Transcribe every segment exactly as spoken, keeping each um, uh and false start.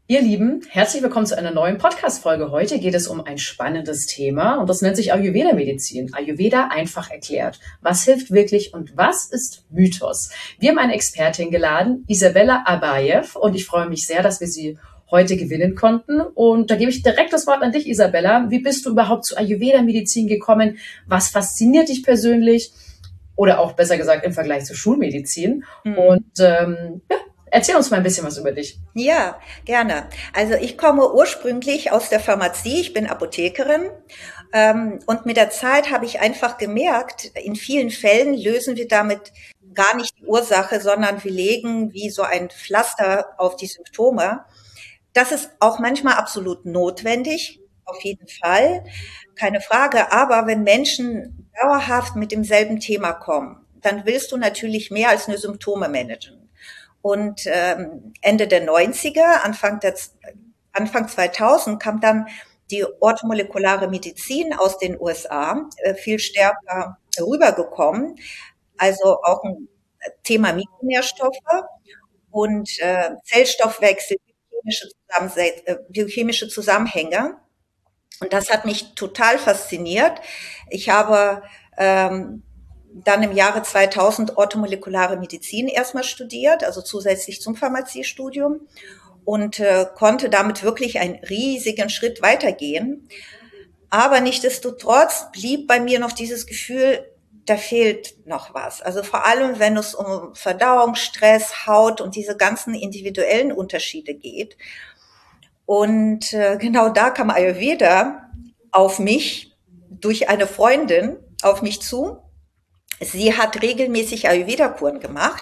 Ihr Lieben, herzlich willkommen zu einer neuen Podcast-Folge. Heute geht es um ein spannendes Thema und das nennt sich Ayurveda-Medizin. Ayurveda einfach erklärt. Was hilft wirklich und was ist Mythos? Wir haben eine Expertin geladen, Isabella Abayev, und ich freue mich sehr, dass wir sie heute gewinnen konnten. Und da gebe ich direkt das Wort an dich, Isabella. Wie bist du überhaupt zu Ayurveda-Medizin gekommen? Was fasziniert dich persönlich? Oder auch besser gesagt im Vergleich zur Schulmedizin? Mhm. Und ähm, ja, erzähl uns mal ein bisschen was über dich. Ja, gerne. Also ich komme ursprünglich aus der Pharmazie, ich bin Apothekerin ähm, und mit der Zeit habe ich einfach gemerkt, in vielen Fällen lösen wir damit gar nicht die Ursache, sondern wir legen wie so ein Pflaster auf die Symptome. Das ist auch manchmal absolut notwendig, auf jeden Fall, keine Frage. Aber wenn Menschen dauerhaft mit demselben Thema kommen, dann willst du natürlich mehr als nur Symptome managen. Und ähm, Ende der neunziger, Anfang, der, Anfang zweitausend kam dann die orthomolekulare Medizin aus den U S A äh, viel stärker rübergekommen. Also auch ein Thema Mikronährstoffe und äh, Zellstoffwechsel, biochemische, äh, biochemische Zusammenhänge. Und das hat mich total fasziniert. Ich habe ähm, dann im Jahre zweitausend orthomolekulare Medizin erstmal studiert, also zusätzlich zum Pharmaziestudium, und äh, konnte damit wirklich einen riesigen Schritt weitergehen. Aber nichtsdestotrotz blieb bei mir noch dieses Gefühl, da fehlt noch was. Also vor allem, wenn es um Verdauung, Stress, Haut und diese ganzen individuellen Unterschiede geht. Und äh, genau da kam Ayurveda auf mich, durch eine Freundin auf mich zu. Sie hat regelmäßig Ayurveda-Kuren gemacht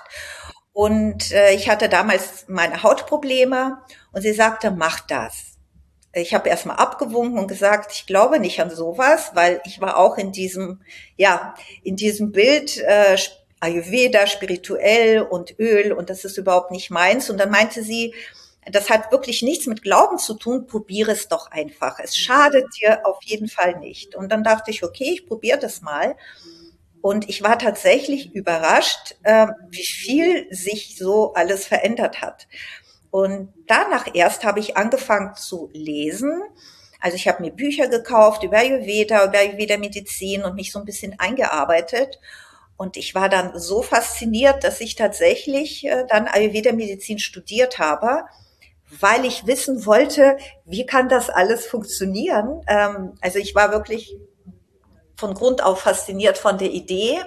und äh, ich hatte damals meine Hautprobleme und sie sagte, mach das. Ich habe erstmal abgewunken und gesagt, ich glaube nicht an sowas, weil ich war auch in diesem, ja, in diesem Bild äh, Ayurveda, spirituell und Öl, und das ist überhaupt nicht meins. Und dann meinte sie, das hat wirklich nichts mit Glauben zu tun, probiere es doch einfach. Es schadet dir auf jeden Fall nicht. Und dann dachte ich, okay, ich probiere das mal. Und ich war tatsächlich überrascht, äh, wie viel sich so alles verändert hat. Und danach erst habe ich angefangen zu lesen. Also ich habe mir Bücher gekauft über Ayurveda, über Ayurveda-Medizin und mich so ein bisschen eingearbeitet. Und ich war dann so fasziniert, dass ich tatsächlich äh, dann Ayurveda-Medizin studiert habe, weil ich wissen wollte, wie kann das alles funktionieren. Ähm, also ich war wirklich von Grund auf fasziniert von der Idee.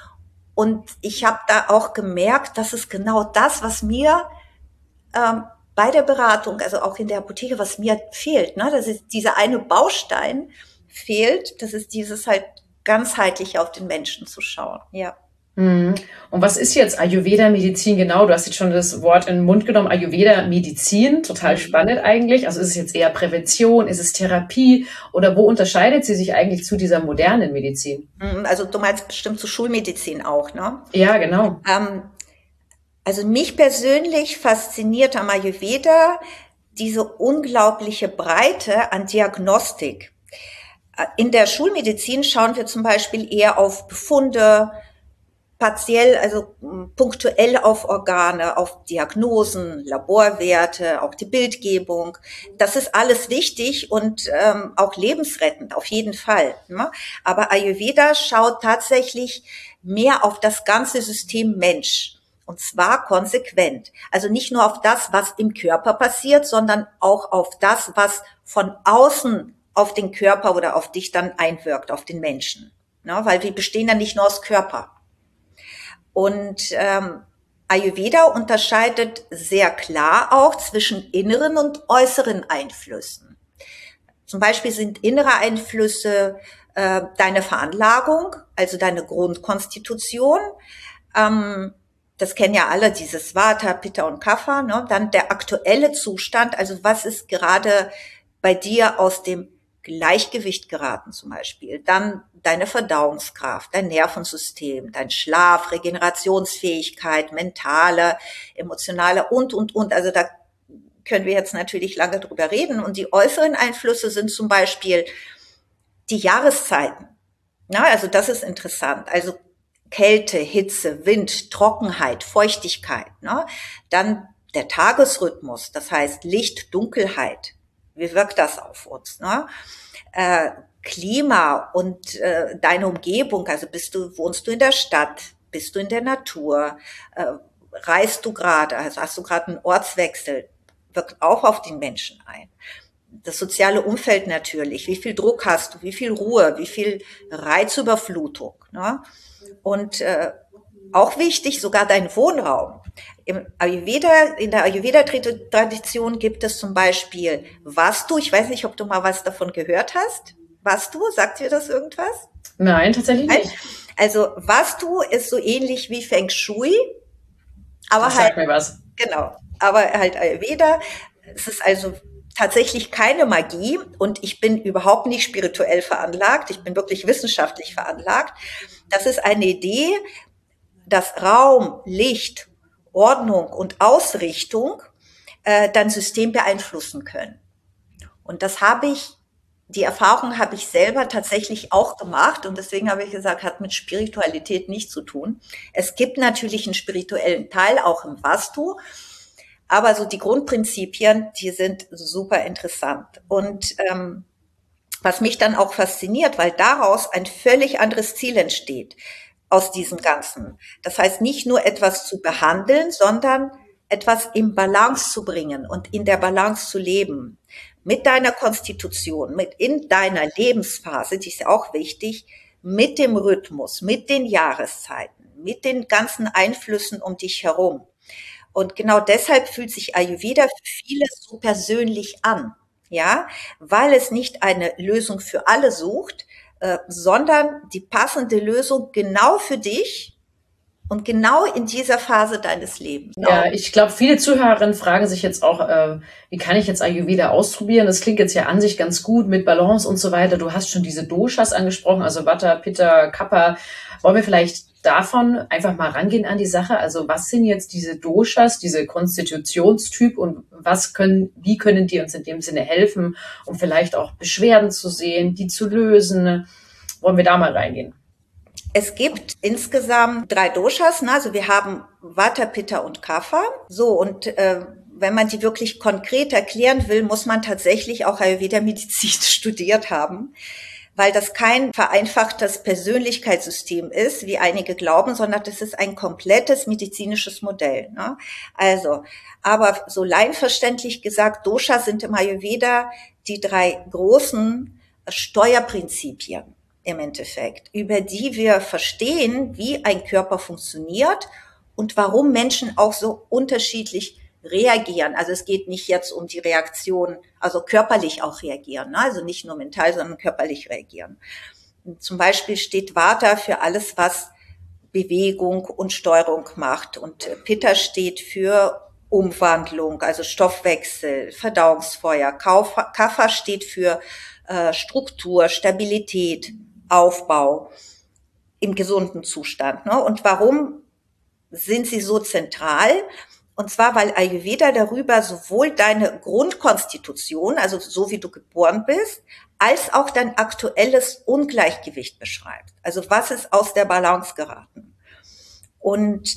Und ich habe da auch gemerkt, dass es genau das, was mir ähm, bei der Beratung, also auch in der Apotheke, was mir fehlt, ne, das ist dieser eine Baustein fehlt, das ist dieses halt ganzheitlich auf den Menschen zu schauen, ja. Und was ist jetzt Ayurveda-Medizin genau? Du hast jetzt schon das Wort in den Mund genommen, Ayurveda-Medizin, total spannend eigentlich. Also ist es jetzt eher Prävention, ist es Therapie oder wo unterscheidet sie sich eigentlich zu dieser modernen Medizin? Also du meinst bestimmt zu Schulmedizin auch, ne? Ja, genau. Ähm, also mich persönlich fasziniert am Ayurveda diese unglaubliche Breite an Diagnostik. In der Schulmedizin schauen wir zum Beispiel eher auf Befunde, partiell, also punktuell auf Organe, auf Diagnosen, Laborwerte, auch die Bildgebung. Das ist alles wichtig und ähm, auch lebensrettend, auf jeden Fall. Ne? Aber Ayurveda schaut tatsächlich mehr auf das ganze System Mensch. Und zwar konsequent. Also nicht nur auf das, was im Körper passiert, sondern auch auf das, was von außen auf den Körper oder auf dich dann einwirkt, auf den Menschen. Ne? Weil wir bestehen ja nicht nur aus Körper. Und ähm, Ayurveda unterscheidet sehr klar auch zwischen inneren und äußeren Einflüssen. Zum Beispiel sind innere Einflüsse äh, deine Veranlagung, also deine Grundkonstitution. Ähm, das kennen ja alle, dieses Vata, Pitta und Kapha. Ne? Dann der aktuelle Zustand, also was ist gerade bei dir aus dem Gleichgewicht geraten zum Beispiel, dann deine Verdauungskraft, dein Nervensystem, dein Schlaf, Regenerationsfähigkeit, mentale, emotionale und, und, und. Also da können wir jetzt natürlich lange drüber reden. Und die äußeren Einflüsse sind zum Beispiel die Jahreszeiten. Na, also das ist interessant. Also Kälte, Hitze, Wind, Trockenheit, Feuchtigkeit. Ne? Dann der Tagesrhythmus, das heißt Licht, Dunkelheit, wie wirkt das auf uns? Ne? Äh, Klima und äh, deine Umgebung, also bist du, wohnst du in der Stadt, bist du in der Natur, äh, reist du gerade, also hast du gerade einen Ortswechsel, wirkt auch auf den Menschen ein. Das soziale Umfeld natürlich, wie viel Druck hast du, wie viel Ruhe, wie viel Reizüberflutung. Ne? Und äh, auch wichtig, sogar dein Wohnraum. Im Ayurveda, in der Ayurveda-Tradition gibt es zum Beispiel Vastu. Ich weiß nicht, ob du mal was davon gehört hast. Vastu, sagt dir das irgendwas? Nein, tatsächlich nicht. Also Vastu ist so ähnlich wie Feng Shui, aber das halt sagt mir was. Genau, aber halt Ayurveda. Es ist also tatsächlich keine Magie und ich bin überhaupt nicht spirituell veranlagt. Ich bin wirklich wissenschaftlich veranlagt. Das ist eine Idee, dass Raum, Licht, Ordnung und Ausrichtung äh, dein System beeinflussen können. Und das habe ich, die Erfahrung habe ich selber tatsächlich auch gemacht und deswegen habe ich gesagt, hat mit Spiritualität nichts zu tun. Es gibt natürlich einen spirituellen Teil, auch im Vastu, aber so die Grundprinzipien, die sind super interessant. Und ähm, was mich dann auch fasziniert, weil daraus ein völlig anderes Ziel entsteht aus diesem Ganzen. Das heißt, nicht nur etwas zu behandeln, sondern etwas in Balance zu bringen und in der Balance zu leben. Mit deiner Konstitution, mit in deiner Lebensphase, die ist ja auch wichtig, mit dem Rhythmus, mit den Jahreszeiten, mit den ganzen Einflüssen um dich herum. Und genau deshalb fühlt sich Ayurveda für viele so persönlich an, ja, weil es nicht eine Lösung für alle sucht, äh, sondern die passende Lösung genau für dich und genau in dieser Phase deines Lebens. Ja, ich glaube, viele Zuhörerinnen fragen sich jetzt auch, äh, wie kann ich jetzt Ayurveda ausprobieren? Das klingt jetzt ja an sich ganz gut mit Balance und so weiter. Du hast schon diese Doshas angesprochen, also Vata, Pitta, Kapha. Wollen wir vielleicht davon einfach mal rangehen an die Sache? Also was sind jetzt diese Doshas, diese Konstitutionstyp und was können, wie können die uns in dem Sinne helfen, um vielleicht auch Beschwerden zu sehen, die zu lösen? Wollen wir da mal reingehen? Es gibt insgesamt drei Doshas, ne? Also wir haben Vata, Pitta und Kapha. So, und äh, wenn man die wirklich konkret erklären will, muss man tatsächlich auch Ayurveda-Medizin studiert haben, weil das kein vereinfachtes Persönlichkeitssystem ist, wie einige glauben, sondern das ist ein komplettes medizinisches Modell. Ne? Also, aber so laienverständlich gesagt, Doshas sind im Ayurveda die drei großen Steuerprinzipien im Endeffekt, über die wir verstehen, wie ein Körper funktioniert und warum Menschen auch so unterschiedlich reagieren. Also es geht nicht jetzt um die Reaktion, also körperlich auch reagieren, ne? Also nicht nur mental, sondern körperlich reagieren. Zum Beispiel steht Vata für alles, was Bewegung und Steuerung macht und Pitta steht für Umwandlung, also Stoffwechsel, Verdauungsfeuer. Kapha steht für äh, Struktur, Stabilität, Aufbau im gesunden Zustand. Ne? Und warum sind sie so zentral? Und zwar, weil Ayurveda darüber sowohl deine Grundkonstitution, also so wie du geboren bist, als auch dein aktuelles Ungleichgewicht beschreibt. Also was ist aus der Balance geraten? Und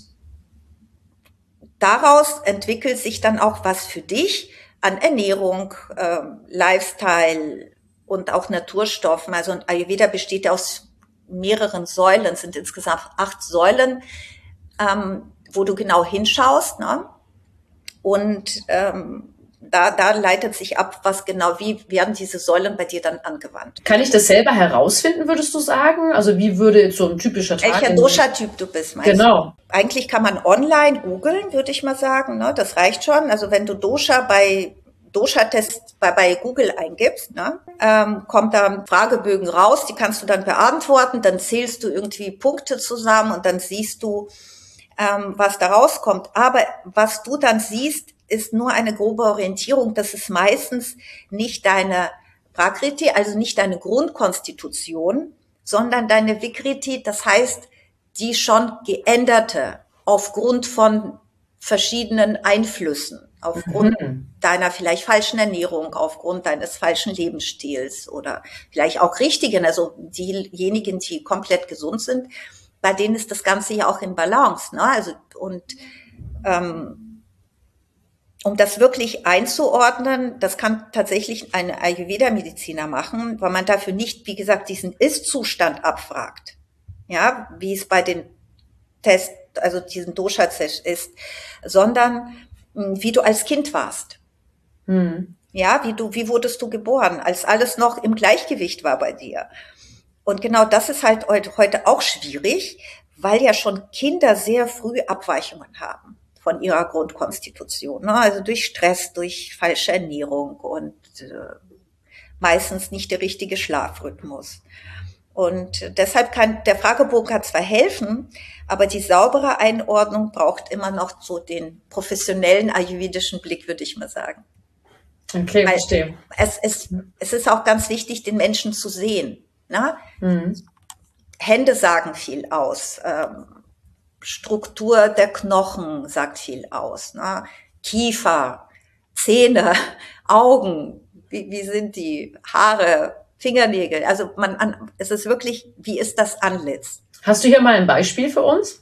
daraus entwickelt sich dann auch was für dich an Ernährung, äh, Lifestyle und auch Naturstoffen. Also und Ayurveda besteht ja aus mehreren Säulen, es sind insgesamt acht Säulen, ähm, wo du genau hinschaust, ne? Und ähm, da, da leitet sich ab, was genau, wie werden diese Säulen bei dir dann angewandt. Kann ich das selber herausfinden, würdest du sagen? Also wie würde jetzt so ein typischer Tag... Welcher Dosha-Typ du bist, meinst genau. du? Eigentlich kann man online googeln, würde ich mal sagen, ne? Das reicht schon. Also wenn du Dosha bei Dosha-Test bei, bei Google eingibst, ne? ähm, kommt da Fragebögen raus, die kannst du dann beantworten, dann zählst du irgendwie Punkte zusammen und dann siehst du, ähm, was da rauskommt. Aber was du dann siehst, ist nur eine grobe Orientierung. Das ist meistens nicht deine Prakriti, also nicht deine Grundkonstitution, sondern deine Vikriti, das heißt die schon geänderte aufgrund von verschiedenen Einflüssen, aufgrund mhm. deiner vielleicht falschen Ernährung, aufgrund deines falschen Lebensstils oder vielleicht auch richtigen, also diejenigen, die komplett gesund sind, bei denen ist das Ganze ja auch in Balance, ne? Also und ähm, um das wirklich einzuordnen, das kann tatsächlich ein Ayurveda-Mediziner machen, weil man dafür nicht, wie gesagt, diesen Ist-Zustand abfragt. Ja, wie es bei den Test, also diesen Dosha-Test ist, sondern wie du als Kind warst. Hm. Ja, wie du, wie wurdest du geboren, als alles noch im Gleichgewicht war bei dir. Und genau das ist halt heute auch schwierig, weil ja schon Kinder sehr früh Abweichungen haben von ihrer Grundkonstitution, ne? Also durch Stress, durch falsche Ernährung und äh, meistens nicht der richtige Schlafrhythmus. Und deshalb kann der Fragebogen kann zwar helfen, aber die saubere Einordnung braucht immer noch so den professionellen ayurvedischen Blick, würde ich mal sagen. Okay, verstehe. Es, es, es ist auch ganz wichtig, den Menschen zu sehen. Ne? Mhm. Hände sagen viel aus. Ähm, Struktur der Knochen sagt viel aus. Ne? Kiefer, Zähne, Augen, wie, wie sind die? Haare, Fingernägel. Also man, an, es ist wirklich, wie ist das Antlitz? Hast du hier mal ein Beispiel für uns?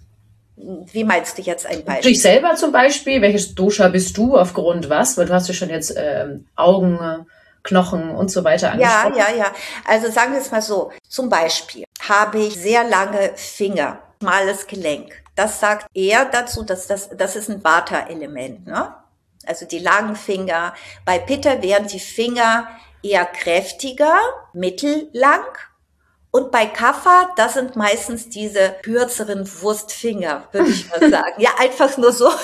Wie meinst du jetzt ein Beispiel? Dich selber zum Beispiel. Welches Dosha bist du aufgrund was? Weil du hast ja schon jetzt ähm, Augen, Knochen und so weiter angesprochen. Ja, ja, ja. Also sagen wir es mal so. Zum Beispiel habe ich sehr lange Finger, schmales Gelenk. Das sagt eher dazu, dass das, das ist ein Vata-Element, ne? Also die langen Finger. Bei Pitta wären die Finger eher kräftiger, mittellang. Und bei Kapha, das sind meistens diese kürzeren Wurstfinger, würde ich mal sagen. Ja, einfach nur so.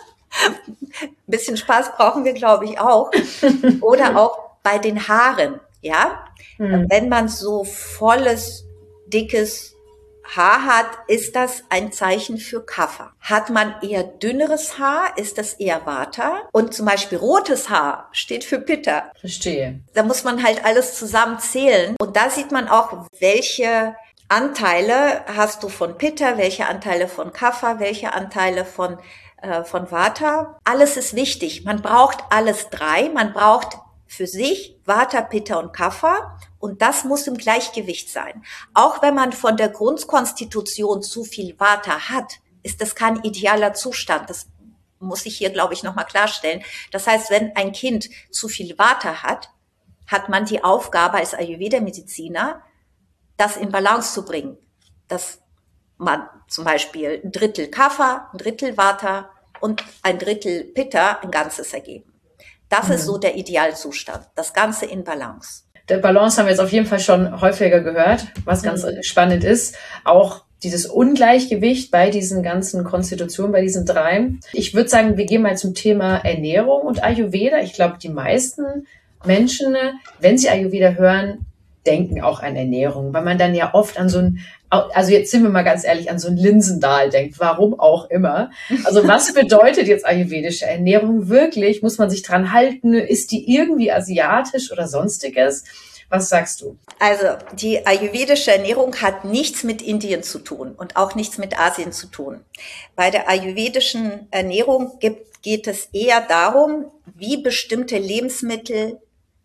Ein bisschen Spaß brauchen wir, glaube ich, auch. Oder auch bei den Haaren, ja. Mhm. Wenn man so volles, dickes Haar hat, ist das ein Zeichen für Kapha. Hat man eher dünneres Haar, ist das eher Vata. Und zum Beispiel rotes Haar steht für Pitta. Verstehe. Da muss man halt alles zusammen zählen. Und da sieht man auch, welche Anteile hast du von Pitta, welche Anteile von Kapha, welche Anteile von, äh, von Vata. Alles ist wichtig. Man braucht alles drei. Man braucht für sich Vata, Pitta und Kapha. Und das muss im Gleichgewicht sein. Auch wenn man von der Grundkonstitution zu viel Vata hat, ist das kein idealer Zustand. Das muss ich hier, glaube ich, nochmal klarstellen. Das heißt, wenn ein Kind zu viel Vata hat, hat man die Aufgabe als Ayurveda-Mediziner, das in Balance zu bringen. Dass man zum Beispiel ein Drittel Kapha, ein Drittel Vata und ein Drittel Pitta ein Ganzes ergeben. Das mhm. ist so der Idealzustand. Das Ganze in Balance. Der Balance haben wir jetzt auf jeden Fall schon häufiger gehört, was ganz mhm. spannend ist. Auch dieses Ungleichgewicht bei diesen ganzen Konstitutionen, bei diesen dreien. Ich würde sagen, wir gehen mal zum Thema Ernährung und Ayurveda. Ich glaube, die meisten Menschen, wenn sie Ayurveda hören, denken auch an Ernährung, weil man dann ja oft an so ein, also jetzt sind wir mal ganz ehrlich, an so ein Linsendahl denkt, warum auch immer. Also was bedeutet jetzt ayurvedische Ernährung wirklich? Muss man sich dran halten? Ist die irgendwie asiatisch oder sonstiges? Was sagst du? Also die ayurvedische Ernährung hat nichts mit Indien zu tun und auch nichts mit Asien zu tun. Bei der ayurvedischen Ernährung gibt, geht es eher darum, wie bestimmte Lebensmittel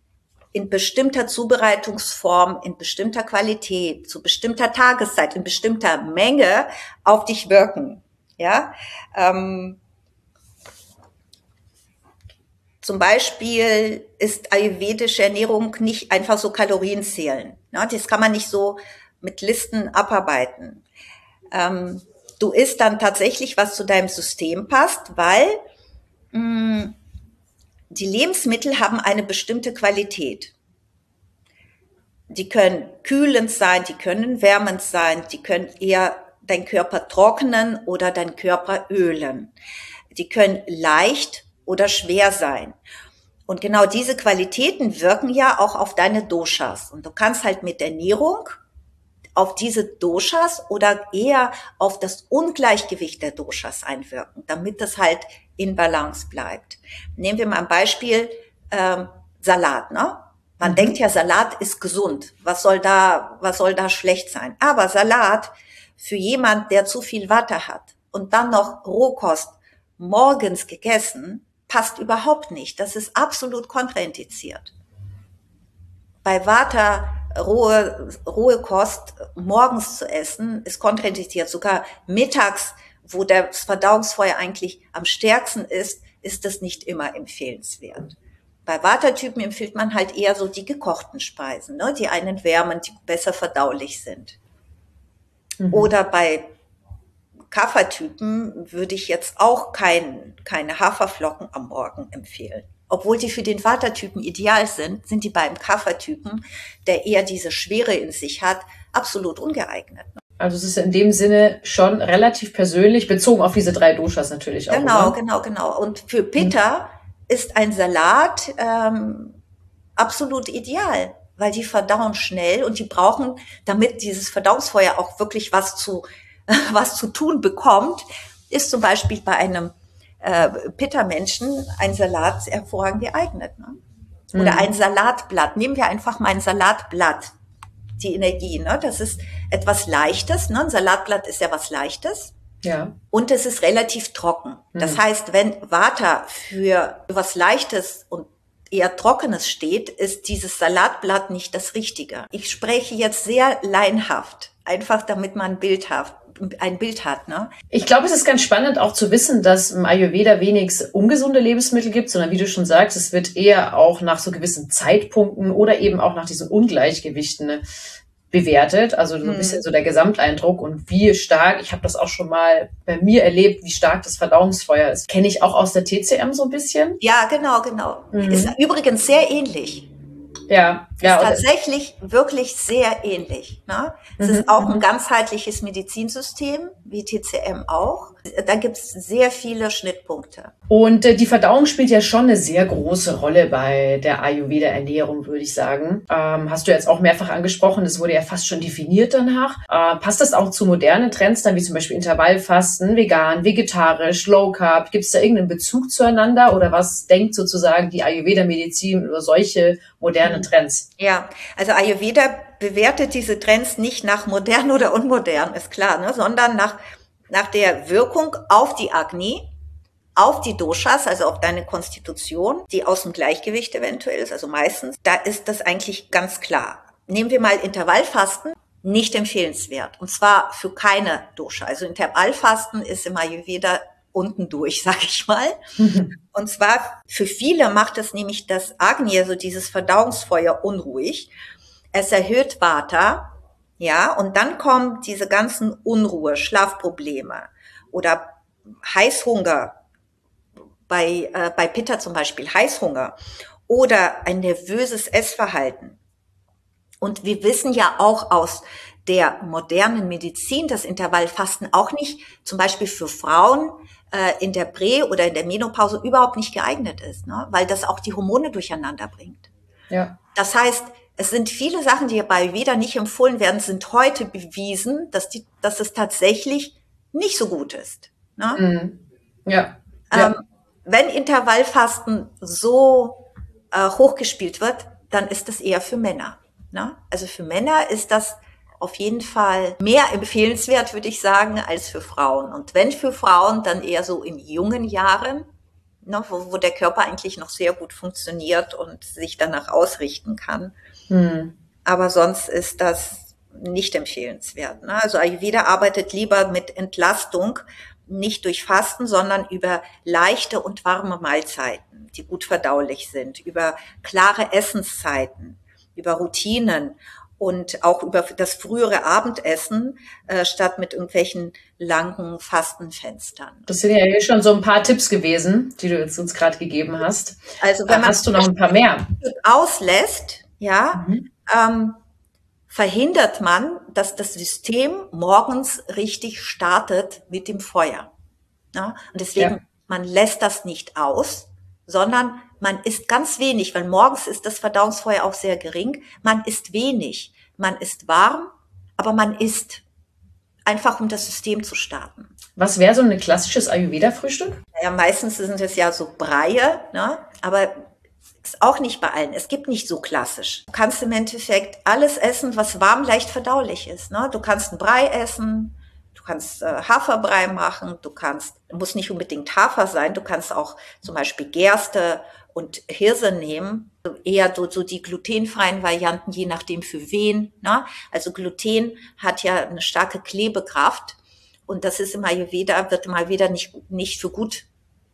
in bestimmter Zubereitungsform, in bestimmter Qualität, zu bestimmter Tageszeit, in bestimmter Menge auf dich wirken. Ja, ähm, zum Beispiel ist ayurvedische Ernährung nicht einfach so Kalorien zählen. Ne? Das kann man nicht so mit Listen abarbeiten. Ähm, du isst dann tatsächlich, was zu deinem System passt, weil mh, die Lebensmittel haben eine bestimmte Qualität. Die können kühlend sein, die können wärmend sein, die können eher deinen Körper trocknen oder deinen Körper ölen. Die können leicht oder schwer sein. Und genau diese Qualitäten wirken ja auch auf deine Doshas. Und du kannst halt mit Ernährung auf diese Doshas oder eher auf das Ungleichgewicht der Doshas einwirken, damit das halt in Balance bleibt. Nehmen wir mal ein Beispiel, ähm, Salat, ne? Man mhm. denkt ja, Salat ist gesund. Was soll da, was soll da schlecht sein? Aber Salat für jemand, der zu viel Vata hat und dann noch Rohkost morgens gegessen, passt überhaupt nicht. Das ist absolut kontraindiziert. Bei Vata rohe, rohe Kost morgens zu essen, ist kontraindiziert. Sogar mittags, wo das Verdauungsfeuer eigentlich am stärksten ist, ist das nicht immer empfehlenswert. Bei Vata-Typen empfiehlt man halt eher so die gekochten Speisen, ne, die einen wärmen, die besser verdaulich sind. Mhm. Oder bei Kapha-Typen würde ich jetzt auch kein, keine Haferflocken am Morgen empfehlen. Obwohl die für den Vata-Typen ideal sind, sind die beim Kapha-Typen, der eher diese Schwere in sich hat, absolut ungeeignet. Also es ist in dem Sinne schon relativ persönlich, bezogen auf diese drei Doshas natürlich auch. Genau, oder? genau, genau. Und für Pitta hm. ist ein Salat ähm, absolut ideal, weil die verdauen schnell und die brauchen, damit dieses Verdauungsfeuer auch wirklich was zu, was zu tun bekommt, ist zum Beispiel bei einem äh, Pitta-Menschen ein Salat hervorragend geeignet. Ne? Oder hm. ein Salatblatt. Nehmen wir einfach mal ein Salatblatt. Die Energie, ne? Das ist etwas Leichtes, ne? Ein Salatblatt ist ja was Leichtes. Ja. Und es ist relativ trocken. Mhm. Das heißt, wenn Vata für was Leichtes und eher Trockenes steht, ist dieses Salatblatt nicht das Richtige. Ich spreche jetzt sehr laienhaft, einfach damit man ein Bild hat. ein Bild hat, ne? Ich glaube, es ist ganz spannend auch zu wissen, dass im Ayurveda wenig ungesunde Lebensmittel gibt, sondern wie du schon sagst, es wird eher auch nach so gewissen Zeitpunkten oder eben auch nach diesen Ungleichgewichten bewertet. Also so ein bisschen so der Gesamteindruck und wie stark, ich habe das auch schon mal bei mir erlebt, wie stark das Verdauungsfeuer ist. Kenne ich auch aus der T C M so ein bisschen. Ja, genau, genau. Mhm. Ist übrigens sehr ähnlich. Ja, ja. Ist tatsächlich wirklich sehr ähnlich. Ne? Es mhm, ist auch ein ganzheitliches Medizinsystem, wie T C M auch. Da gibt es sehr viele Schnittpunkte. Und äh, die Verdauung spielt ja schon eine sehr große Rolle bei der Ayurveda-Ernährung, würde ich sagen. Ähm, hast du jetzt auch mehrfach angesprochen, es wurde ja fast schon definiert danach. Äh, passt das auch zu modernen Trends, dann wie zum Beispiel Intervallfasten, vegan, vegetarisch, Low Carb? Gibt es da irgendeinen Bezug zueinander oder was denkt sozusagen die Ayurveda-Medizin über solche modernen Trends? Ja, also Ayurveda bewertet diese Trends nicht nach modern oder unmodern, ist klar, ne, sondern nach, nach der Wirkung auf die Agni, auf die Doshas, also auf deine Konstitution, die aus dem Gleichgewicht eventuell ist, also meistens. Da ist das eigentlich ganz klar. Nehmen wir mal Intervallfasten, nicht empfehlenswert. Und zwar für keine Dosha. Also Intervallfasten ist im Ayurveda unten durch, sag ich mal. Und zwar für viele macht es nämlich das Agni, also dieses Verdauungsfeuer, unruhig. Es erhöht Vata, ja, und dann kommen diese ganzen Unruhe, Schlafprobleme oder Heißhunger, bei, äh, bei Pitta zum Beispiel Heißhunger oder ein nervöses Essverhalten. Und wir wissen ja auch aus der modernen Medizin, dass Intervallfasten auch nicht zum Beispiel für Frauen äh, in der Prä- oder in der Menopause überhaupt nicht geeignet ist, ne? Weil das auch die Hormone durcheinander bringt. Ja. Das heißt, es sind viele Sachen, die bei Ayurveda nicht empfohlen werden, sind heute bewiesen, dass, die, dass es tatsächlich nicht so gut ist. Ne? Mhm. Ja. Ähm, ja. Wenn Intervallfasten so äh, hochgespielt wird, dann ist es eher für Männer. Ne? Also für Männer ist das auf jeden Fall mehr empfehlenswert, würde ich sagen, als für Frauen. Und wenn für Frauen, dann eher so in jungen Jahren, ne, wo, wo der Körper eigentlich noch sehr gut funktioniert und sich danach ausrichten kann. Hm. Aber sonst ist das nicht empfehlenswert. Ne? Also Ayurveda arbeitet lieber mit Entlastung, nicht durch Fasten, sondern über leichte und warme Mahlzeiten, die gut verdaulich sind, über klare Essenszeiten, über Routinen und auch über das frühere Abendessen, äh, statt mit irgendwelchen langen Fastenfenstern. Das sind ja hier schon so ein paar Tipps gewesen, die du jetzt uns gerade gegeben hast. Also wenn man hast du noch ein paar mehr auslässt, ja, mhm. ähm, verhindert man, dass das System morgens richtig startet mit dem Feuer. Ja? Und deswegen, ja. man lässt das nicht aus, sondern man isst ganz wenig, weil morgens ist das Verdauungsfeuer auch sehr gering. Man isst wenig, man isst warm, aber man isst einfach, um das System zu starten. Was wäre so ein klassisches Ayurveda-Frühstück? Ja, meistens sind es ja so Breie, ne? Aber ist auch nicht bei allen. Es gibt nicht so klassisch. Du kannst im Endeffekt alles essen, was warm, leicht verdaulich ist. Ne? Du kannst einen Brei essen, du kannst äh, Haferbrei machen, du kannst, muss nicht unbedingt Hafer sein, du kannst auch zum Beispiel Gerste und Hirse nehmen, eher so, so die glutenfreien Varianten, je nachdem für wen. Ne? Also Gluten hat ja eine starke Klebekraft und das ist im Ayurveda, wird mal wieder nicht, nicht für gut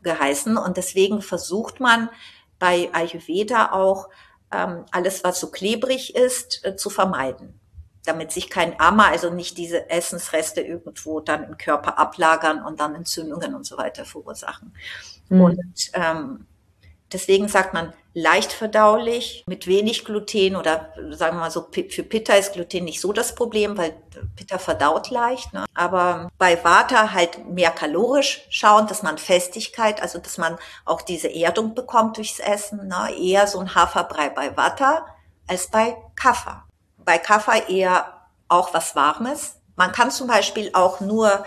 geheißen. Und deswegen versucht man bei Ayurveda auch, ähm, alles, was so klebrig ist, äh, zu vermeiden, damit sich kein Ama, also nicht diese Essensreste irgendwo dann im Körper ablagern und dann Entzündungen und so weiter verursachen. Mhm. Und ähm, deswegen sagt man leicht verdaulich, mit wenig Gluten oder sagen wir mal so, für Pitta ist Gluten nicht so das Problem, weil Pitta verdaut leicht. Ne? Aber bei Vata halt mehr kalorisch schauen, dass man Festigkeit, also dass man auch diese Erdung bekommt durchs Essen. Ne? Eher so ein Haferbrei bei Vata als bei Kapha. Bei Kapha eher auch was Warmes. Man kann zum Beispiel auch nur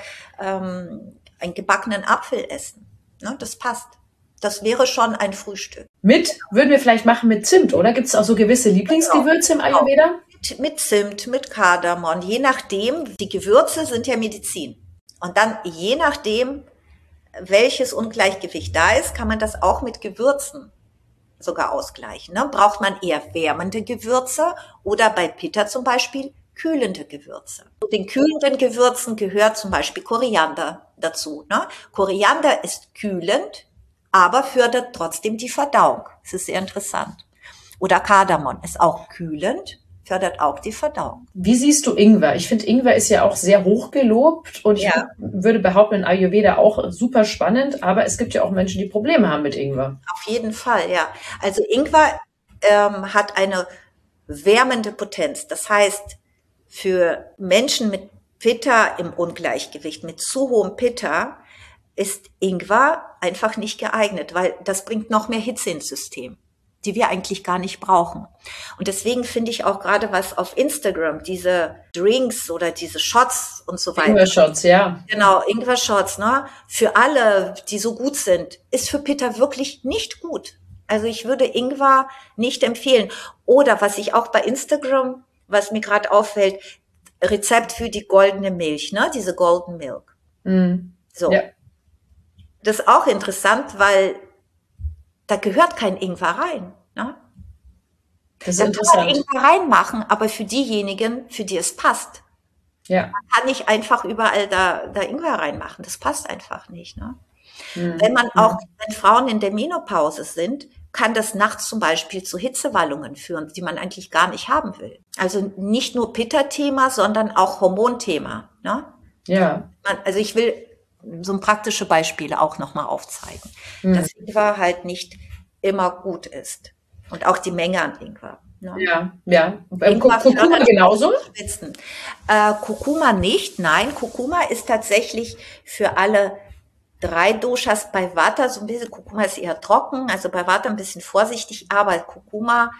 ähm, einen gebackenen Apfel essen. Ne? Das passt. Das wäre schon ein Frühstück. Mit, würden wir vielleicht machen mit Zimt, oder? Gibt es auch so gewisse Lieblingsgewürze im Ayurveda? Mit, mit Zimt, mit Kardamom, je nachdem. Die Gewürze sind ja Medizin. Und dann, je nachdem, welches Ungleichgewicht da ist, kann man das auch mit Gewürzen sogar ausgleichen. Ne? Braucht man eher wärmende Gewürze oder bei Pitta zum Beispiel kühlende Gewürze. Zu den kühlenden Gewürzen gehört zum Beispiel Koriander dazu. Ne? Koriander ist kühlend, aber fördert trotzdem die Verdauung. Das ist sehr interessant. Oder Kardamom ist auch kühlend, fördert auch die Verdauung. Wie siehst du Ingwer? Ich finde, Ingwer ist ja auch sehr hoch gelobt und ich ja. würde behaupten, in Ayurveda auch super spannend, aber es gibt ja auch Menschen, die Probleme haben mit Ingwer. Auf jeden Fall, ja. Also Ingwer ähm, hat eine wärmende Potenz. Das heißt, für Menschen mit Pitta im Ungleichgewicht, mit zu hohem Pitta, ist Ingwer einfach nicht geeignet, weil das bringt noch mehr Hitze ins System, die wir eigentlich gar nicht brauchen. Und deswegen finde ich auch gerade was auf Instagram, diese Drinks oder diese Shots und so weiter. Ingwer-Shots, ja. Genau, Ingwer-Shots, ne? Für alle, die so gut sind, ist für Pitta wirklich nicht gut. Also ich würde Ingwer nicht empfehlen. Oder was ich auch bei Instagram, was mir gerade auffällt, Rezept für die goldene Milch, ne? Diese Golden Milk. Mm. So. Ja. Das ist auch interessant, weil da gehört kein Ingwer rein. Ne? Das ist da interessant. kann man Ingwer reinmachen, aber für diejenigen, für die es passt. Ja. Man kann nicht einfach überall da, da Ingwer reinmachen. Das passt einfach nicht. Ne? Mhm. Wenn man auch, wenn Frauen in der Menopause sind, kann das nachts zum Beispiel zu Hitzewallungen führen, die man eigentlich gar nicht haben will. Also nicht nur Pitta-Thema, sondern auch Hormonthema. Ne? Ja. Man, also ich will so ein praktische Beispiele auch nochmal aufzeigen, mhm. dass Ingwer halt nicht immer gut ist. Und auch die Menge an Ingwer. Ne? Ja, ja. Kurkuma genauso? Äh, Kurkuma nicht, nein. Kurkuma ist tatsächlich für alle drei Doshas. Bei Vata so ein bisschen, Kurkuma ist eher trocken, also bei Vata ein bisschen vorsichtig, aber Kurkuma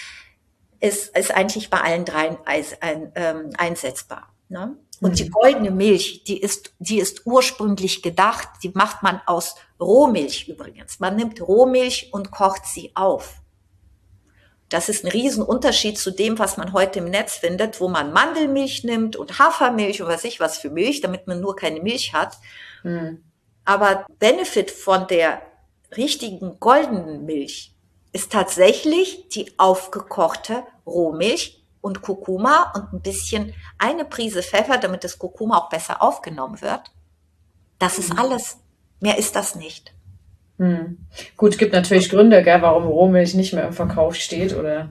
ist, ist eigentlich bei allen dreien ein, ein, ähm, einsetzbar. Ne? Und die goldene Milch, die ist, die ist ursprünglich gedacht, die macht man aus Rohmilch übrigens. Man nimmt Rohmilch und kocht sie auf. Das ist ein Riesenunterschied zu dem, was man heute im Netz findet, wo man Mandelmilch nimmt und Hafermilch und was ich was für Milch, damit man nur keine Milch hat. Mhm. Aber Benefit von der richtigen goldenen Milch ist tatsächlich die aufgekochte Rohmilch und Kurkuma und ein bisschen eine Prise Pfeffer, damit das Kurkuma auch besser aufgenommen wird. Das ist alles. Mehr ist das nicht. Hm. Gut, gibt natürlich Gründe, gell, warum Rohmilch nicht mehr im Verkauf steht oder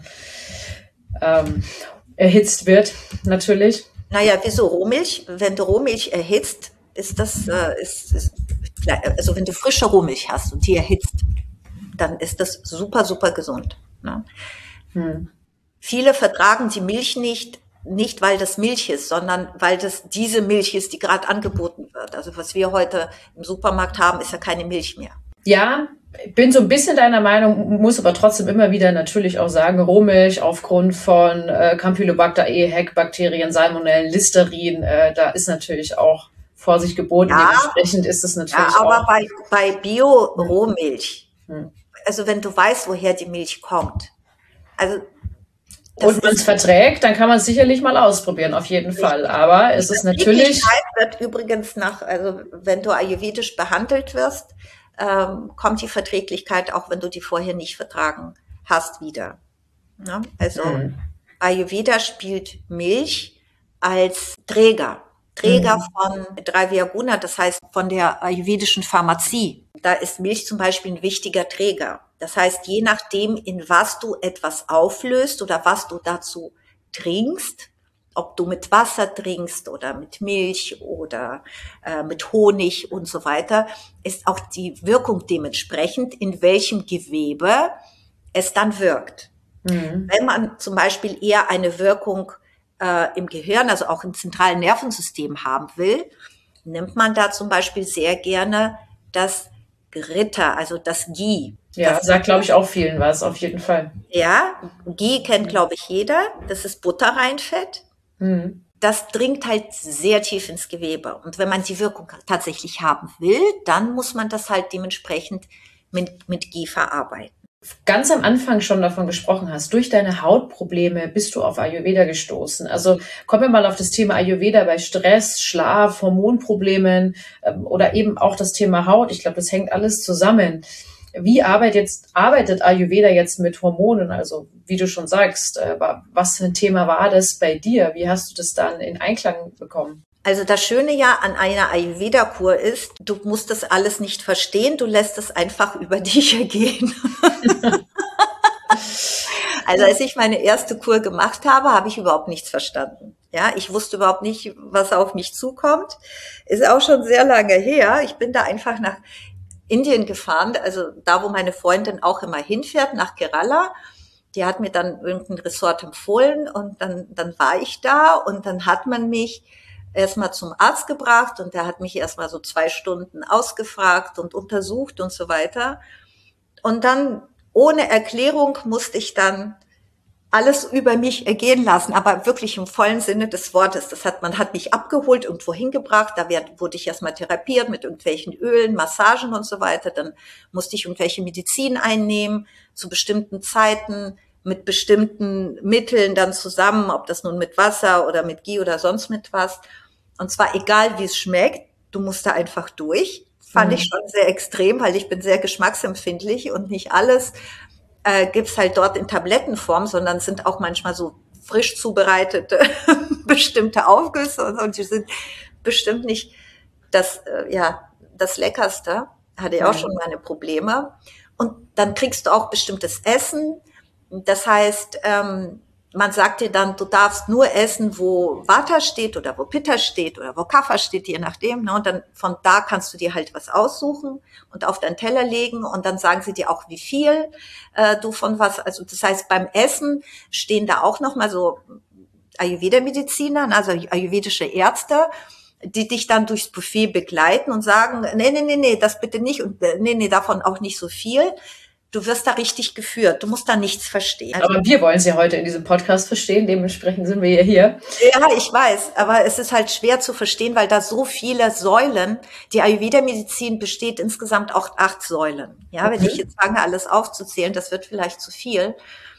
ähm, erhitzt wird, natürlich. Naja, wieso Rohmilch? Wenn du Rohmilch erhitzt, ist das, äh, ist, ist, also wenn du frische Rohmilch hast und die erhitzt, dann ist das super, super gesund. Ne? Hm. Viele vertragen die Milch nicht, nicht weil das Milch ist, sondern weil das diese Milch ist, die gerade angeboten wird. Also was wir heute im Supermarkt haben, ist ja keine Milch mehr. Ja, ich bin so ein bisschen deiner Meinung, muss aber trotzdem immer wieder natürlich auch sagen, Rohmilch aufgrund von äh, Campylobacter, Ehec-Bakterien, Salmonellen, Listerin, äh, da ist natürlich auch Vorsicht geboten. Ja, dementsprechend ist es natürlich ja, aber auch. bei, bei Bio-Rohmilch, hm. also wenn du weißt, woher die Milch kommt, also und man es verträgt, dann kann man es sicherlich mal ausprobieren, auf jeden Fall. Aber es ist natürlich... wird übrigens nach, also wenn du ayurvedisch behandelt wirst, ähm, kommt die Verträglichkeit, auch wenn du die vorher nicht vertragen hast, wieder. Ne? Also mhm. Ayurveda spielt Milch als Träger. Träger mhm. von Dravyaguna, das heißt von der ayurvedischen Pharmazie. Da ist Milch zum Beispiel ein wichtiger Träger. Das heißt, je nachdem, in was du etwas auflöst oder was du dazu trinkst, ob du mit Wasser trinkst oder mit Milch oder äh, mit Honig und so weiter, ist auch die Wirkung dementsprechend, in welchem Gewebe es dann wirkt. Mhm. Wenn man zum Beispiel eher eine Wirkung äh, im Gehirn, also auch im zentralen Nervensystem haben will, nimmt man da zum Beispiel sehr gerne das Gritter, also das Ghee. Ja, das sagt, glaube ich, auch vielen was, auf jeden Fall. Ja, Ghee kennt, glaube ich, jeder. Das ist Butterreinfett. Mhm. Das dringt halt sehr tief ins Gewebe. Und wenn man die Wirkung tatsächlich haben will, dann muss man das halt dementsprechend mit, mit Ghee verarbeiten. Ganz am Anfang schon davon gesprochen hast, durch deine Hautprobleme bist du auf Ayurveda gestoßen. Also kommen wir mal auf das Thema Ayurveda bei Stress, Schlaf, Hormonproblemen ähm, oder eben auch das Thema Haut. Ich glaube, das hängt alles zusammen. Wie arbeitet jetzt arbeitet Ayurveda jetzt mit Hormonen? Also wie du schon sagst, äh, was für ein Thema war das bei dir? Wie hast du das dann in Einklang bekommen? Also das Schöne ja an einer Ayurveda-Kur ist, du musst das alles nicht verstehen, du lässt es einfach über dich ergehen. Also als ich meine erste Kur gemacht habe, habe ich überhaupt nichts verstanden. Ja, ich wusste überhaupt nicht, was auf mich zukommt. Ist auch schon sehr lange her. Ich bin da einfach nach Indien gefahren, also da, wo meine Freundin auch immer hinfährt, nach Kerala. Die hat mir dann irgendein Resort empfohlen und dann, dann war ich da und dann hat man mich erstmal zum Arzt gebracht und der hat mich erstmal so zwei Stunden ausgefragt und untersucht und so weiter. Und dann ohne Erklärung musste ich dann alles über mich ergehen lassen, aber wirklich im vollen Sinne des Wortes. Das hat, man hat mich abgeholt, irgendwo hingebracht, da wurde ich erstmal therapiert mit irgendwelchen Ölen, Massagen und so weiter. Dann musste ich irgendwelche Medizin einnehmen zu bestimmten Zeiten, mit bestimmten Mitteln dann zusammen, ob das nun mit Wasser oder mit Ghee oder sonst mit was. Und zwar egal, wie es schmeckt, du musst da einfach durch. Fand mhm. ich schon sehr extrem, weil ich bin sehr geschmacksempfindlich und nicht alles äh, gibt's halt dort in Tablettenform, sondern sind auch manchmal so frisch zubereitete bestimmte Aufgüsse und, und die sind bestimmt nicht das, äh, ja, das Leckerste. Hatte ich auch mhm. schon meine Probleme. Und dann kriegst du auch bestimmtes Essen. Das heißt, ähm, man sagt dir dann, du darfst nur essen, wo Vata steht oder wo Pitta steht oder wo Kapha steht, je nachdem. Ne? Und dann von da kannst du dir halt was aussuchen und auf deinen Teller legen. Und dann sagen sie dir auch, wie viel äh, du von was. Also das heißt, beim Essen stehen da auch noch mal so Ayurveda-Mediziner, also ayurvedische Ärzte, die dich dann durchs Buffet begleiten und sagen, nee, nee, nee, nee, das bitte nicht und nee, nee, davon auch nicht so viel. Du wirst da richtig geführt. Du musst da nichts verstehen. Also, aber wir wollen es ja heute in diesem Podcast verstehen. Dementsprechend sind wir ja hier. Ja, ich weiß. Aber es ist halt schwer zu verstehen, weil da so viele Säulen, die Ayurveda-Medizin besteht insgesamt auch acht Säulen. Ja, okay. Wenn ich jetzt fange, alles aufzuzählen, das wird vielleicht zu viel.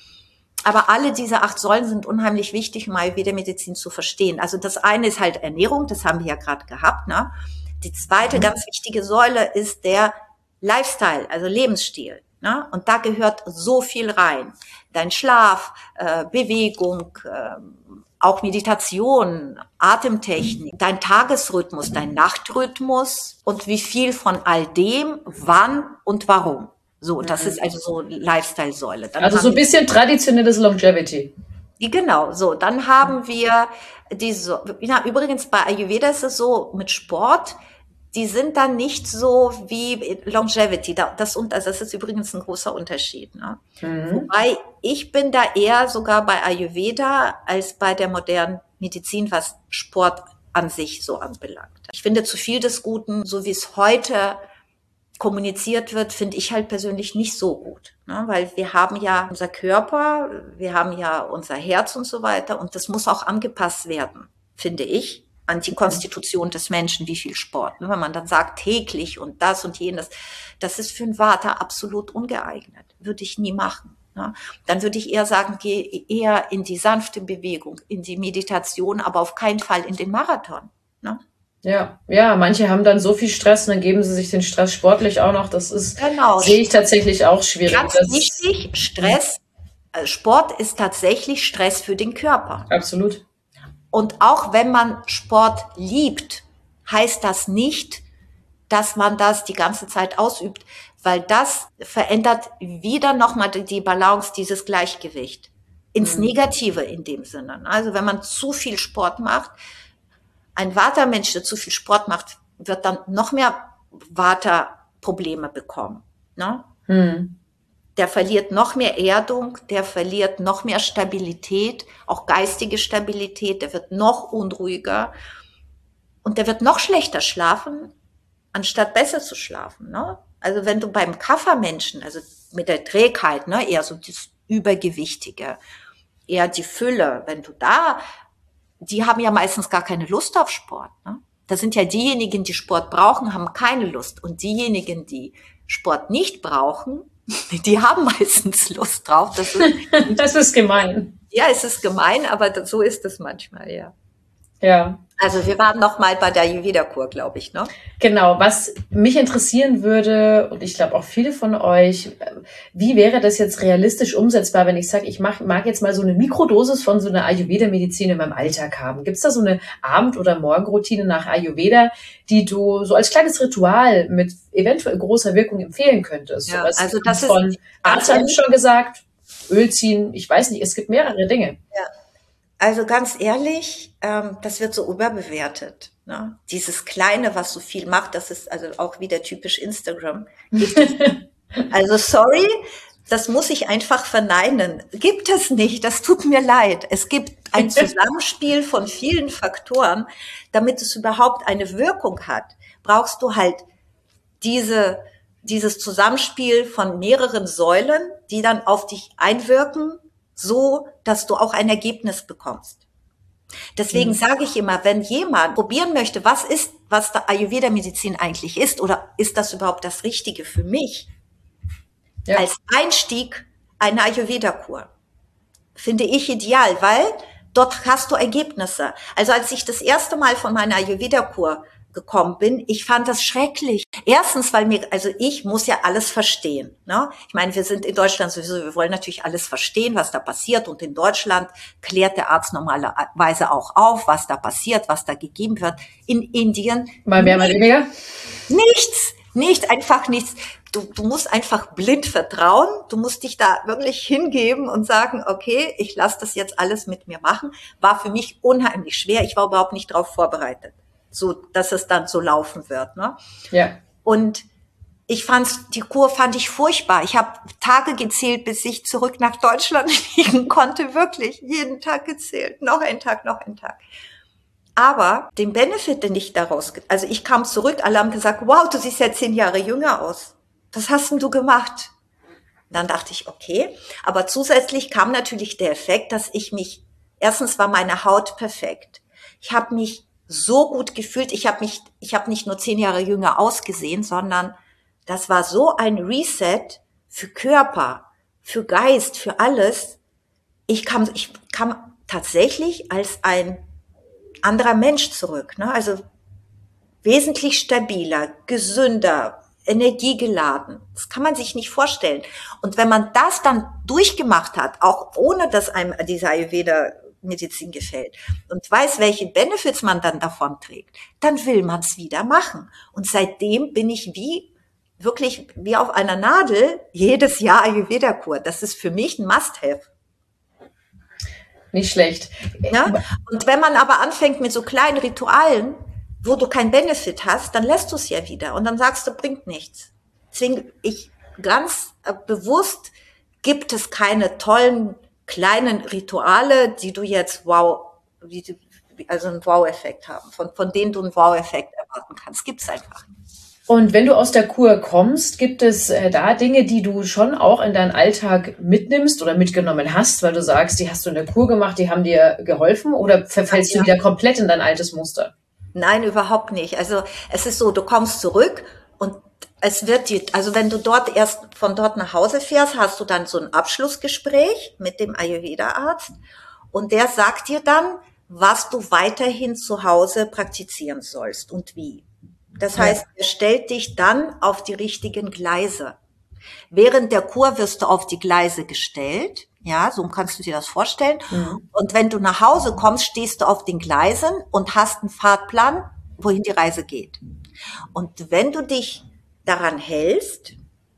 Aber alle diese acht Säulen sind unheimlich wichtig, um Ayurveda-Medizin zu verstehen. Also das eine ist halt Ernährung. Das haben wir ja gerade gehabt, ne? Die zweite mhm. ganz wichtige Säule ist der Lifestyle, also Lebensstil. Ne? Und da gehört so viel rein. Dein Schlaf, äh, Bewegung, äh, auch Meditation, Atemtechnik, dein Tagesrhythmus, dein Nachtrhythmus und wie viel von all dem, wann und warum. So, das ist also so Lifestyle-Säule. Dann also so ein bisschen traditionelles Longevity. Genau, so. Dann haben wir diese, ja, übrigens bei Ayurveda ist es so, mit Sport, die sind dann nicht so wie Longevity. Das, also das ist übrigens ein großer Unterschied. Ne? Mhm. Wobei ich bin da eher sogar bei Ayurveda als bei der modernen Medizin, was Sport an sich so anbelangt. Ich finde zu viel des Guten, so wie es heute kommuniziert wird, finde ich halt persönlich nicht so gut. Ne? Weil wir haben ja unser Körper, wir haben ja unser Herz und so weiter und das muss auch angepasst werden, finde ich, an die Konstitution des Menschen, wie viel Sport. Wenn man dann sagt, täglich und das und jenes, das ist für einen Vata absolut ungeeignet. Würde ich nie machen. Ne? Dann würde ich eher sagen, geh eher in die sanfte Bewegung, in die Meditation, aber auf keinen Fall in den Marathon. Ne? Ja, ja, manche haben dann so viel Stress und dann geben sie sich den Stress sportlich auch noch. Das ist, genau, sehe ich tatsächlich auch schwierig. Ganz das wichtig, Stress, Sport ist tatsächlich Stress für den Körper. Absolut. Und auch wenn man Sport liebt, heißt das nicht, dass man das die ganze Zeit ausübt, weil das verändert wieder nochmal die Balance, dieses Gleichgewicht ins Negative in dem Sinne. Also wenn man zu viel Sport macht, ein Vata-Mensch, der zu viel Sport macht, wird dann noch mehr Vata-Probleme bekommen. Ne? Hm. Der verliert noch mehr Erdung, der verliert noch mehr Stabilität, auch geistige Stabilität, der wird noch unruhiger und der wird noch schlechter schlafen, anstatt besser zu schlafen. Ne? Also wenn du beim Kapha-Menschen, also mit der Trägheit, ne, eher so das Übergewichtige, eher die Fülle, wenn du da, die haben ja meistens gar keine Lust auf Sport. Ne? Das sind ja diejenigen, die Sport brauchen, haben keine Lust. Und diejenigen, die Sport nicht brauchen, die haben meistens Lust drauf. Das ist, das ist gemein. Ja, es ist gemein, aber so ist es manchmal, ja. Ja. Also wir waren noch mal bei der Ayurveda-Kur, glaube ich, ne? Genau, was mich interessieren würde, und ich glaube auch viele von euch, wie wäre das jetzt realistisch umsetzbar, wenn ich sage, ich mach, mag jetzt mal so eine Mikrodosis von so einer Ayurveda-Medizin in meinem Alltag haben? Gibt es da so eine Abend- oder Morgenroutine nach Ayurveda, die du so als kleines Ritual mit eventuell großer Wirkung empfehlen könntest? Ja, so also das von ist Arzt haben schon gesagt, Öl ziehen, ich weiß nicht, es gibt mehrere Dinge. Ja. Also ganz ehrlich, ähm, das wird so überbewertet. Ne? Dieses Kleine, was so viel macht, das ist also auch wieder typisch Instagram. Also sorry, das muss ich einfach verneinen. Gibt es nicht, das tut mir leid. Es gibt ein Zusammenspiel von vielen Faktoren. Damit es überhaupt eine Wirkung hat, brauchst du halt diese, dieses Zusammenspiel von mehreren Säulen, die dann auf dich einwirken, so, dass du auch ein Ergebnis bekommst. Deswegen mhm. sage ich immer, wenn jemand probieren möchte, was ist, was der Ayurveda-Medizin eigentlich ist, oder ist das überhaupt das Richtige für mich? Ja. Als Einstieg eine Ayurveda-Kur. Finde ich ideal, weil dort hast du Ergebnisse. Also als ich das erste Mal von meiner Ayurveda-Kur gekommen bin, ich fand das schrecklich. Erstens, weil mir, also ich muss ja alles verstehen. Ne? Ich meine, wir sind in Deutschland sowieso, wir wollen natürlich alles verstehen, was da passiert. Und in Deutschland klärt der Arzt normalerweise auch auf, was da passiert, was da gegeben wird. In Indien mal mehr, mal weniger. Nichts, nicht einfach nichts. Du, du musst einfach blind vertrauen. Du musst dich da wirklich hingeben und sagen, okay, ich lasse das jetzt alles mit mir machen. War für mich unheimlich schwer. Ich war überhaupt nicht darauf vorbereitet, so dass es dann so laufen wird. Ne? Ja. Und ich fand's, die Kur fand ich furchtbar. Ich habe Tage gezählt, bis ich zurück nach Deutschland fliegen konnte. Wirklich, jeden Tag gezählt. Noch ein Tag, noch ein Tag. Aber den Benefit, den ich daraus, also ich kam zurück, alle haben gesagt, wow, du siehst ja zehn Jahre jünger aus. Was hast denn du gemacht? Dann dachte ich, okay. Aber zusätzlich kam natürlich der Effekt, dass ich mich, erstens war meine Haut perfekt. Ich habe mich so gut gefühlt. Ich habe mich, ich habe nicht nur zehn Jahre jünger ausgesehen, sondern das war so ein Reset für Körper, für Geist, für alles. Ich kam, ich kam tatsächlich als ein anderer Mensch zurück, ne? Also wesentlich stabiler, gesünder, energiegeladen. Das kann man sich nicht vorstellen. Und wenn man das dann durchgemacht hat, auch ohne dass einem diese Ayurveda-Medizin gefällt und weiß, welche Benefits man dann davon trägt, dann will man es wieder machen. Und seitdem bin ich wie, wirklich wie auf einer Nadel, jedes Jahr Ayurveda-Kur. Das ist für mich ein Must-have. Nicht schlecht. Ja? Und wenn man aber anfängt mit so kleinen Ritualen, wo du keinen Benefit hast, dann lässt du es ja wieder und dann sagst du, bringt nichts. Deswegen, ich ganz äh, bewusst gibt es keine tollen kleinen Rituale, die du jetzt wow, die, also einen Wow-Effekt haben, von, von denen du einen Wow-Effekt erwarten kannst. Gibt's einfach nicht. Und wenn du aus der Kur kommst, gibt es äh, da Dinge, die du schon auch in deinen Alltag mitnimmst oder mitgenommen hast, weil du sagst, die hast du in der Kur gemacht, die haben dir geholfen, oder verfällst ja. du wieder komplett in dein altes Muster? Nein, überhaupt nicht. Also es ist so, du kommst zurück und es wird dir, also wenn du dort erst von dort nach Hause fährst, hast du dann so ein Abschlussgespräch mit dem Ayurveda-Arzt und der sagt dir dann, was du weiterhin zu Hause praktizieren sollst und wie. Das heißt, er stellt dich dann auf die richtigen Gleise. Während der Kur wirst du auf die Gleise gestellt. Ja, so kannst du dir das vorstellen. Mhm. Und wenn du nach Hause kommst, stehst du auf den Gleisen und hast einen Fahrplan, wohin die Reise geht. Und wenn du dich daran hältst,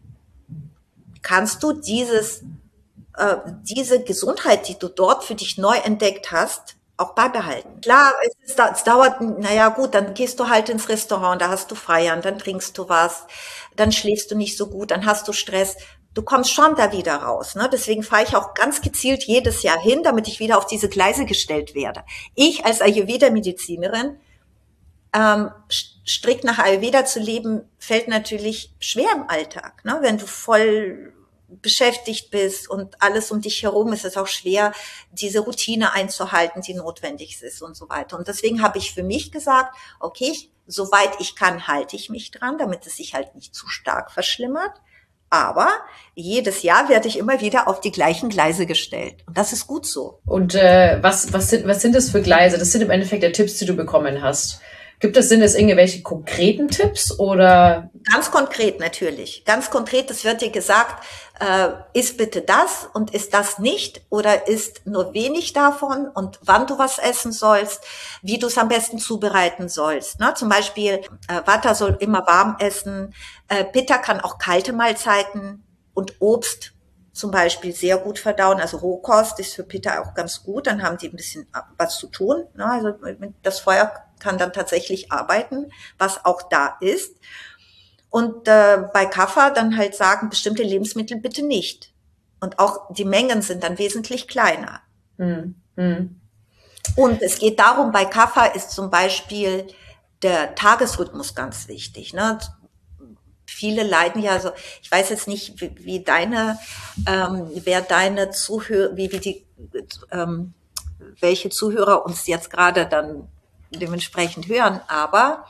kannst du dieses, äh, diese Gesundheit, die du dort für dich neu entdeckt hast, auch beibehalten. Klar, es, ist, es dauert, naja gut, dann gehst du halt ins Restaurant, da hast du Feiern, dann trinkst du was, dann schläfst du nicht so gut, dann hast du Stress. Du kommst schon da wieder raus. Ne? Deswegen fahre ich auch ganz gezielt jedes Jahr hin, damit ich wieder auf diese Gleise gestellt werde. Ich als Ayurveda-Medizinerin, ähm, strikt nach Ayurveda zu leben, fällt natürlich schwer im Alltag. Ne? Wenn du voll beschäftigt bist und alles um dich herum, ist es auch schwer, diese Routine einzuhalten, die notwendig ist und so weiter. Und deswegen habe ich für mich gesagt, okay, soweit ich kann, halte ich mich dran, damit es sich halt nicht zu stark verschlimmert. Aber jedes Jahr werde ich immer wieder auf die gleichen Gleise gestellt. Und das ist gut so. Und äh, was, was, sind, was sind das für Gleise? Das sind im Endeffekt die Tipps, die du bekommen hast. Gibt es, sind es irgendwelche konkreten Tipps oder? Ganz konkret natürlich. Ganz konkret, es wird dir gesagt, äh, isst bitte das und isst das nicht oder isst nur wenig davon und wann du was essen sollst, wie du es am besten zubereiten sollst. Ne? Zum Beispiel, äh, Vata soll immer warm essen, äh, Pitta kann auch kalte Mahlzeiten und Obst zum Beispiel sehr gut verdauen. Also Rohkost ist für Pitta auch ganz gut, dann haben die ein bisschen was zu tun. Ne? Also das Feuer kann dann tatsächlich arbeiten, was auch da ist. Und äh, bei Kapha dann halt sagen, bestimmte Lebensmittel bitte nicht. Und auch die Mengen sind dann wesentlich kleiner. Hm. Hm. Und es geht darum, bei Kapha ist zum Beispiel der Tagesrhythmus ganz wichtig. Ne? Viele leiden ja so, ich weiß jetzt nicht, wie, wie deine, ähm, wer deine Zuhörer, wie, wie die, ähm, welche Zuhörer uns jetzt gerade dann dementsprechend hören, aber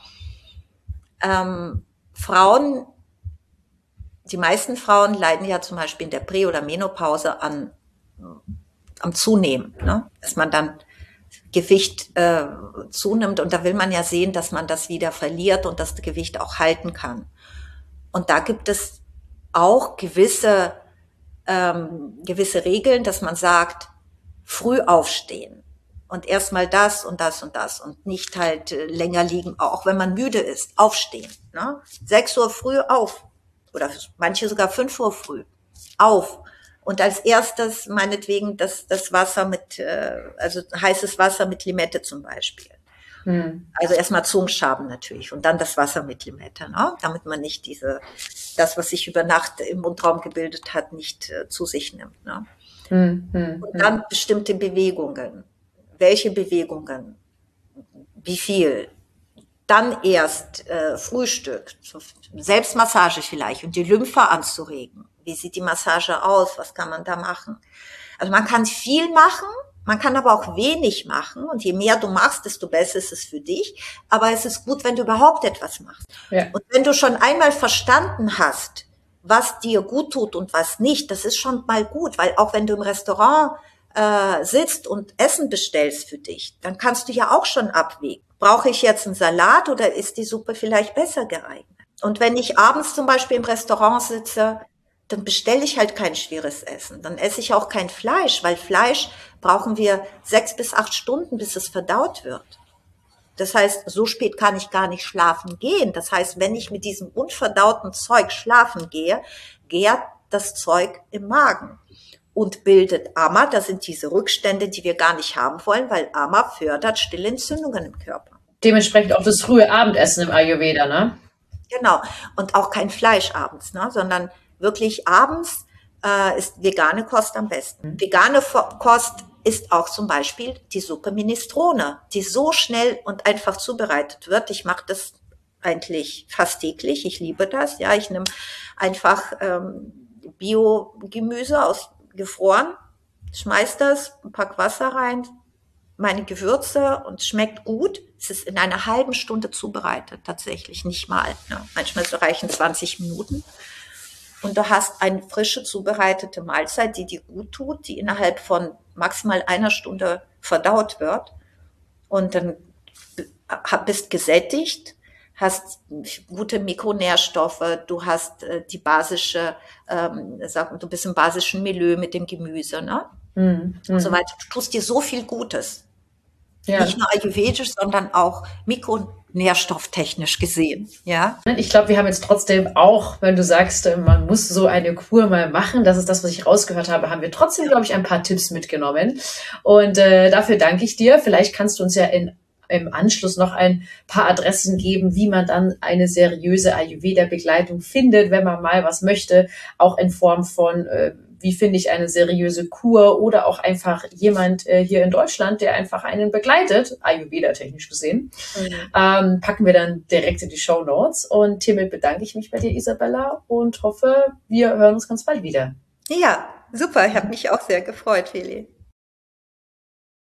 ähm, Frauen, die meisten Frauen leiden ja zum Beispiel in der Prä- oder Menopause an am Zunehmen, ne? Dass man dann Gewicht äh, zunimmt und da will man ja sehen, dass man das wieder verliert und das Gewicht auch halten kann. Und da gibt es auch gewisse ähm, gewisse Regeln, dass man sagt, früh aufstehen. Und erstmal das und das und das und nicht halt länger liegen, auch wenn man müde ist, aufstehen. Ne? Sechs Uhr früh auf oder manche sogar fünf Uhr früh auf. Und als erstes meinetwegen das, das Wasser mit, äh, also heißes Wasser mit Limette zum Beispiel. Hm. Also erstmal Zungenschaben natürlich und dann das Wasser mit Limette, ne? Damit man nicht diese, das, was sich über Nacht im Mundraum gebildet hat, nicht äh, zu sich nimmt. Ne? Hm, hm, und dann hm. bestimmte Bewegungen. Welche Bewegungen, wie viel, dann erst äh, Frühstück, Selbstmassage vielleicht und die Lymphe anzuregen. Wie sieht die Massage aus? Was kann man da machen? Also man kann viel machen, man kann aber auch wenig machen und je mehr du machst, desto besser ist es für dich. Aber es ist gut, wenn du überhaupt etwas machst. Ja. Und wenn du schon einmal verstanden hast, was dir gut tut und was nicht, das ist schon mal gut, weil auch wenn du im Restaurant äh, sitzt und Essen bestellst für dich, dann kannst du ja auch schon abwägen. Brauche ich jetzt einen Salat oder ist die Suppe vielleicht besser geeignet? Und wenn ich abends zum Beispiel im Restaurant sitze, dann bestelle ich halt kein schweres Essen. Dann esse ich auch kein Fleisch, weil Fleisch brauchen wir sechs bis acht Stunden, bis es verdaut wird. Das heißt, so spät kann ich gar nicht schlafen gehen. Das heißt, wenn ich mit diesem unverdauten Zeug schlafen gehe, gärt das Zeug im Magen und bildet Ama. Das sind diese Rückstände, die wir gar nicht haben wollen, weil Ama fördert stille Entzündungen im Körper. Dementsprechend auch das frühe Abendessen im Ayurveda, ne? Genau. Und auch kein Fleisch abends, ne? Sondern wirklich abends äh, ist vegane Kost am besten. Mhm. Vegane Kost ist auch zum Beispiel die Suppe Minestrone, die so schnell und einfach zubereitet wird. Ich mache das eigentlich fast täglich. Ich liebe das. Ja, ich nehme einfach ähm, Bio-Gemüse aus gefroren, schmeiß das, ein Pack Wasser rein, meine Gewürze und es schmeckt gut. Es ist in einer halben Stunde zubereitet, tatsächlich, nicht mal. Ne? Manchmal so reichen zwanzig Minuten. Und du hast eine frische, zubereitete Mahlzeit, die dir gut tut, die innerhalb von maximal einer Stunde verdaut wird. Und dann bist gesättigt, hast gute Mikronährstoffe, du hast äh, die basische, ähm, sag, du bist im basischen Milieu mit dem Gemüse, ne? Mm, mm. Und so weiter. Du tust dir so viel Gutes. Ja. Nicht nur ayurvedisch, sondern auch Mikro, nährstofftechnisch gesehen, ja. Ich glaube, wir haben jetzt trotzdem auch, wenn du sagst, man muss so eine Kur mal machen, das ist das, was ich rausgehört habe, haben wir trotzdem, glaube ich, ein paar Tipps mitgenommen. Und äh, dafür danke ich dir. Vielleicht kannst du uns ja in im Anschluss noch ein paar Adressen geben, wie man dann eine seriöse Ayurveda-Begleitung findet, wenn man mal was möchte, auch in Form von, äh, wie finde ich eine seriöse Kur oder auch einfach jemand äh, hier in Deutschland, der einfach einen begleitet, Ayurveda-technisch gesehen, mhm. ähm, packen wir dann direkt in die Shownotes. Und hiermit bedanke ich mich bei dir, Isabella, und hoffe, wir hören uns ganz bald wieder. Ja, super. Ich habe mich auch sehr gefreut, Feli.